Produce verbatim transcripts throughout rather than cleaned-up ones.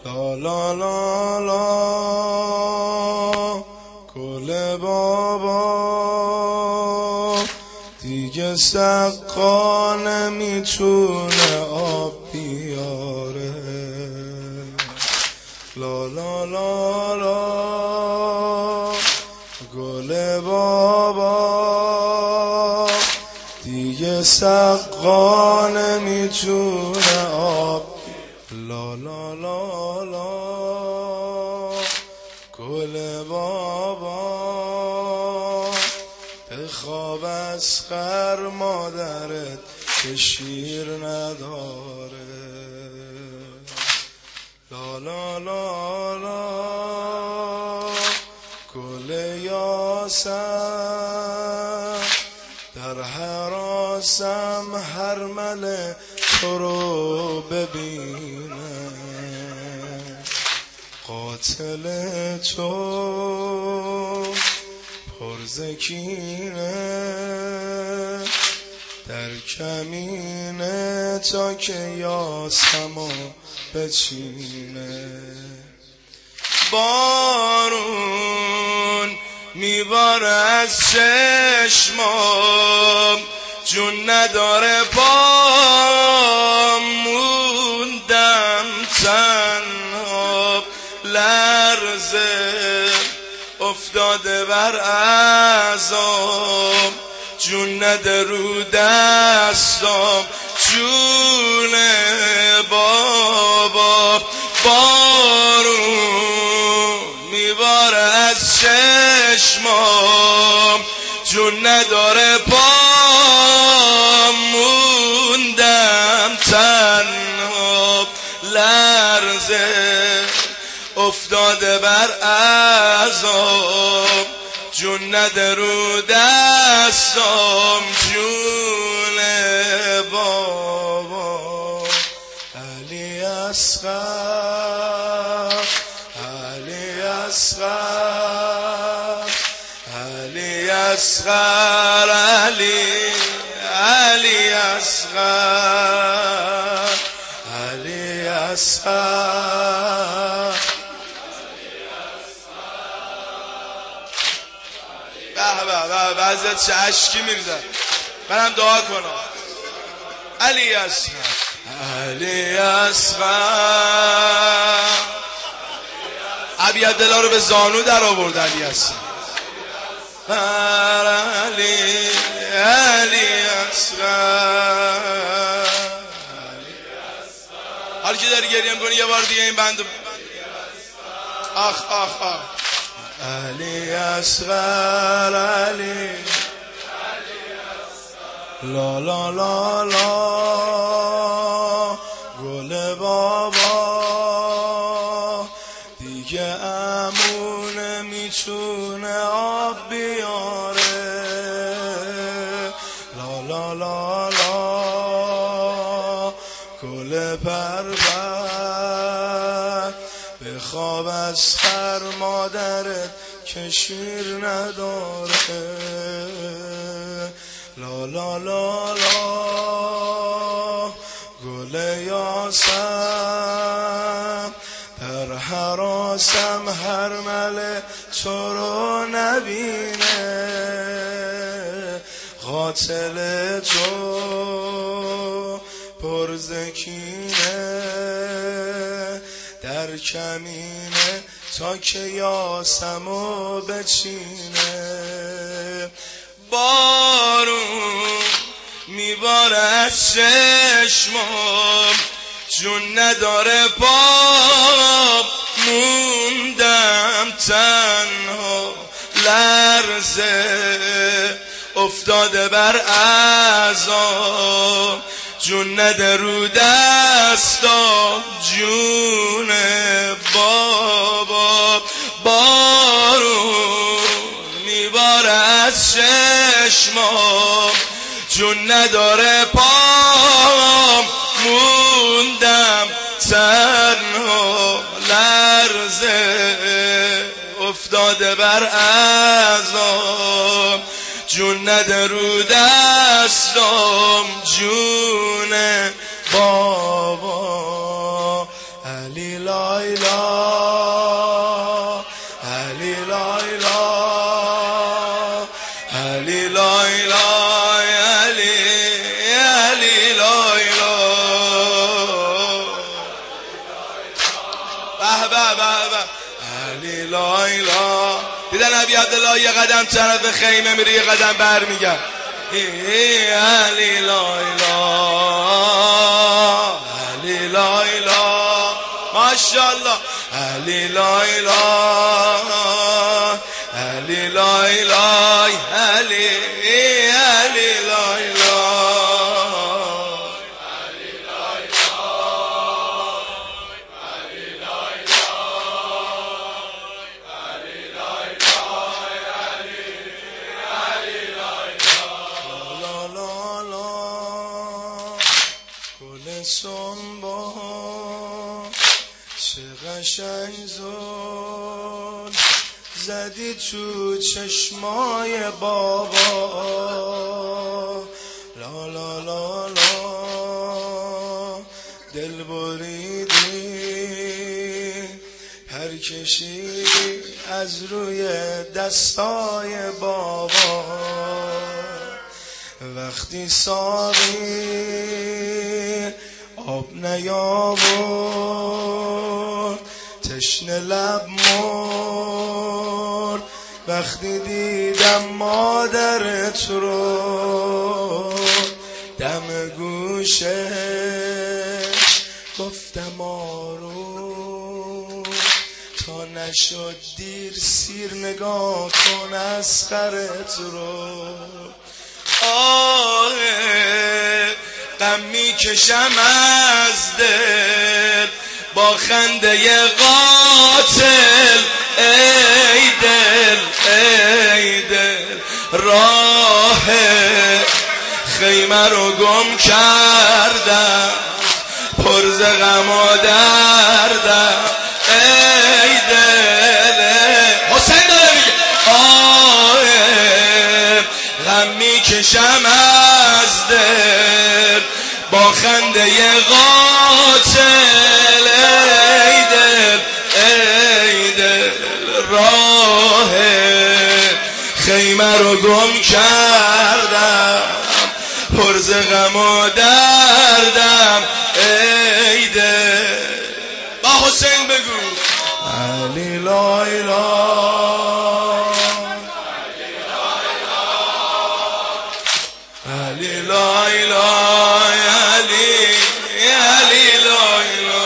لا لا لا لا گل بابا دیگه سقا نمیتونه آب بیاره. لا لا لا لا گل بابا دیگه سقا نمیتونه آب. لا لا لا لا گل بابا بخواب از خر مادرت که شیر نداره. لا لا لا لا گل یاسم در حراسم هر مله تو رو ببینه. قاتل تو پرزکینه در کمینه تا که یاسمو بچینه. بارون میباره از چشمام جون نداره پام موندم تنها لرزه افتاده بر اعضام جون نده رو دستام جون بابا. بارون میباره از چشمام جون نداره پام موندم تنها لرزه افتاده بر اعضام جون نده رو دستام جون بابا. علی اصغر علی اصغر علی اصغر علی علی اصغر علی اصغر. بعضیت چه عشقی میریزن منم دعا کنم. علی اصغر علی اصغر ابیعبدالله رو به زانو در آورد. علی اصغر علی علی اصغر. حالا که داری گریه میکنی یه بار دیگه این بند آخ آخ آخ. علی اصغر علی لا لا لا لا گل بابا دیگه عمو نمیتونه آب بیاره. لا لا لا لا گل پرور بخواب از خر مادرت که شیر نداره. لا لا لا لا گل یاسم در حراسم هر مله تو رو نبینه. قاتل تو پرزکینه در کمینه تا که یاسمو بچینه. بارون میباره از چشمام جون نداره پام موندم تنها لرزه افتاده بر اعضام جون نده رو دستام جون بابا. بارون میباره از چشمام جون نداره پام موندم تنها لرزه افتاده بر اعضام جون نده رو دستام جون بابا. علی لایلا علی لایلا علی لایلا علی علی لایلا به به به به علی لایلا. دیدن ابی عبدالله یه قدم طرف خیمه میره یه قدم بر میگن علی لایلا علی لایلا ماشاءالله علی لایلا علی لایلا علی علی لایلا سنبا چه قشنگ زل زدی تو چشمای بابا لا لا لا لا دل بریدی پر کشیدی از روی دستای بابا وقتی ساقی آب نیاورد تشنه لب مرد وقتی دیدم مادرت رو دم گوشش گفتم آروم تا نشد دیر سیر نگاه کن اسخرت رو آه غم میکشم از دل با خنده قاتل ای دل ای دل راه خیمه رو گم کردم پر ز غم و دردم ای دل حسین داره میگه آه غم میکشم از دل با خنده قاتل ای دل ای دل راه خیمه رو گم کردم پر ز غم و دردم ای دل با حسین بگو علی لایلا علی لایلا علی علی لایلا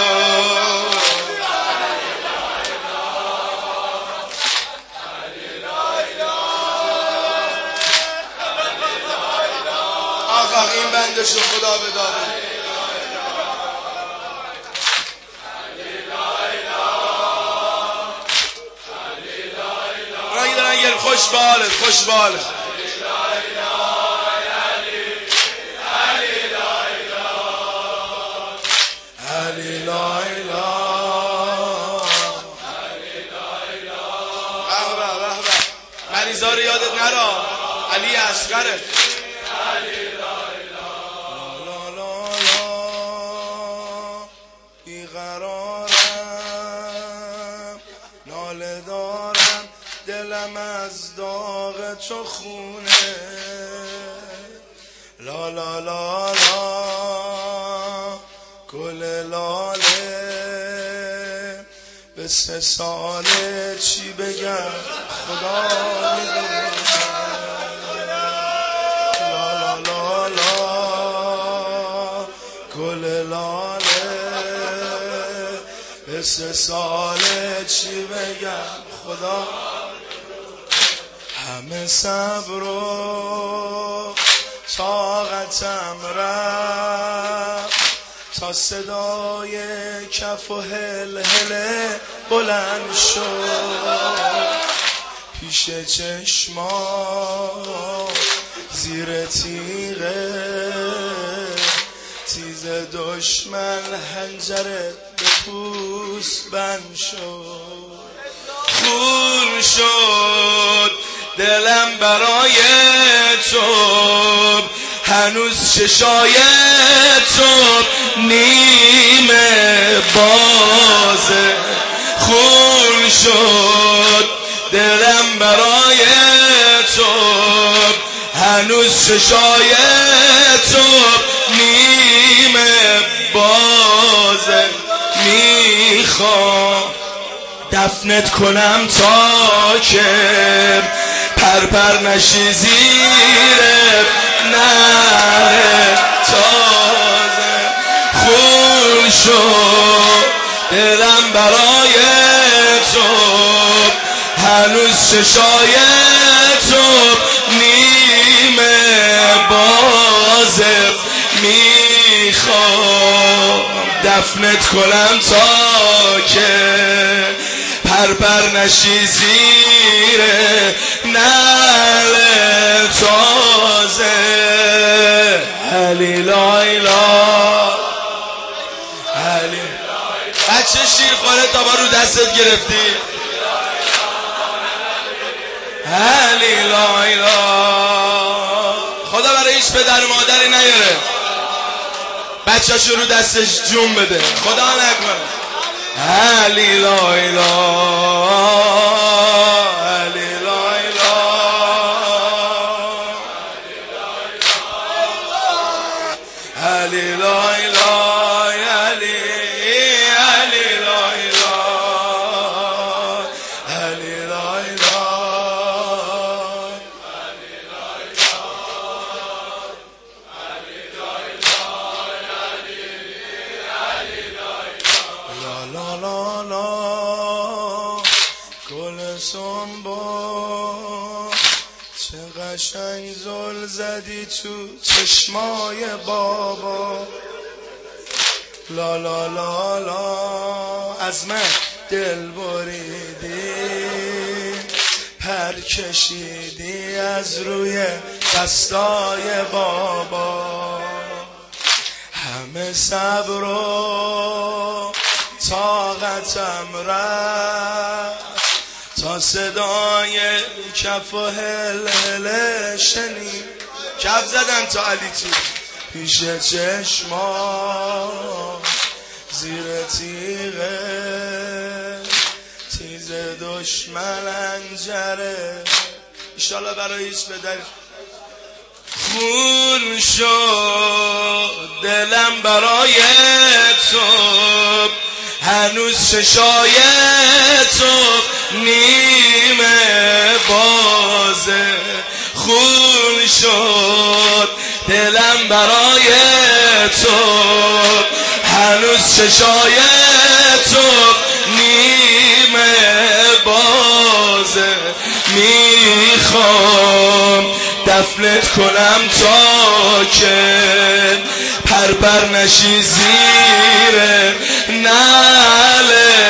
آخ آخ این بندشو خدا بداره رنگ درنگ خوش باله خوش باله علی لایلا به به به به مریضا رو یادت نرا علی اصغره علی لایلا لا لا لا بیقرارم ناله دارم دلم از داغ تو خونه لا لا لا لا گل لاله به سه ساله چی بگم خدا میدونه لا لا لا لا گل لاله به سه ساله چی بگم خدا همه صبر و طاقتم رفت تا صدای کف و هلهله بلند شد پیش چشما زیر تیغه تیز دشمن حنجرت به پوست بند شد خون شد دلم برای تو هنوز چشای تو نیمه بازه، خون شد دلم برای تو، هنوز چشای تو نیمه بازه. میخوام دفنت کنم تا که پرپر نشی زیر نره تازه، خون شد دلم برای تو، هنوز چشای تو نیمه بازه. میخوام دفنت کنم تا که پرپر نشی زیر نعل تازه. علی لایلا علی بچه شیر خواره تا با رو دستت گرفتی. علی لایلا خدا برای هیچ پدر و مادری نیاره بچه شو رو دستش جون بده، خدا نکنه. علی لایلا علی لایلا علی لایلا علی علی لایلا علی لایلا لا لا لا گل سنبا چه قشنگ زل زدی تو چشمای بابا. لا لا لا لا از من دل بریدی، پر کشیدی از روی دستای بابا. همه صبر و طاقتم رفت تا صدای کف و هلهله شنید. کف زدن تا علی تو پیش چشما زیر تیغه تیز دشمن انجره. ایشالا برای هیچ پدر خون شد دلم برای تو، هنوز چشای تو نیمه بازه. خون شد دلم برای تو، هنوز چشای تو نیمه بازه. میخوام دفنت کنم تا که پرپر نشی زیر نعل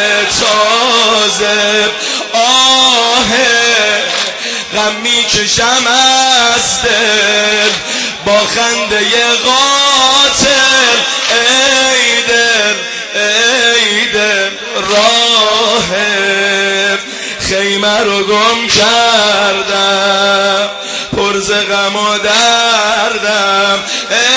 تازه. آه غم میکشم از دل با خنده قاتل، ای دل ای دل راه خیمه رو گم کردم پر ز غم و دردم.